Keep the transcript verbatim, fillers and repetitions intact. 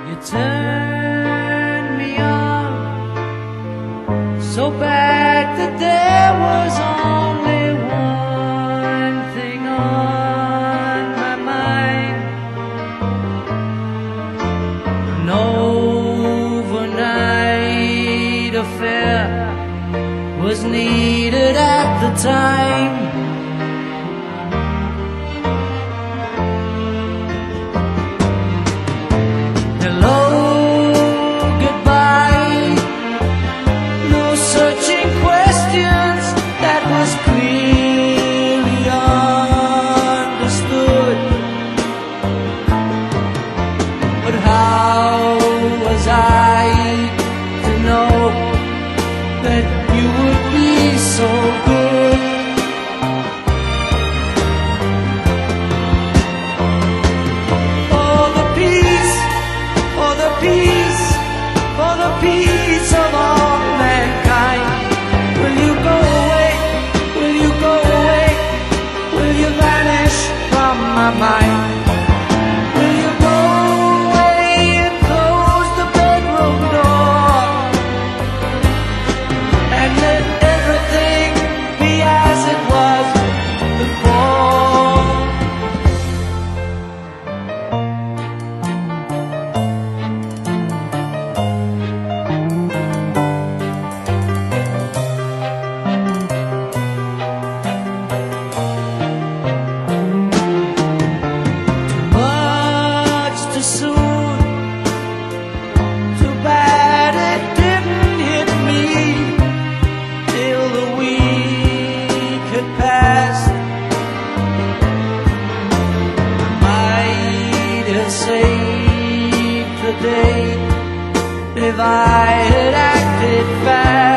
You turned me on so bad that there was only one thing on my mind. An overnight affair was needed at the time. Hello, goodbye, no searching questions, that was clearly understood. But how was I to know that you would be so good? For the peace, for the peace, for the peace of all mankind, will you go away, will you go away, will you vanish from my mind? Will you go away and close the bedroom door and let everything be as it was before? Much too soon, too bad it didn't hit me till the week had passed. I might have saved the day if I had acted fast.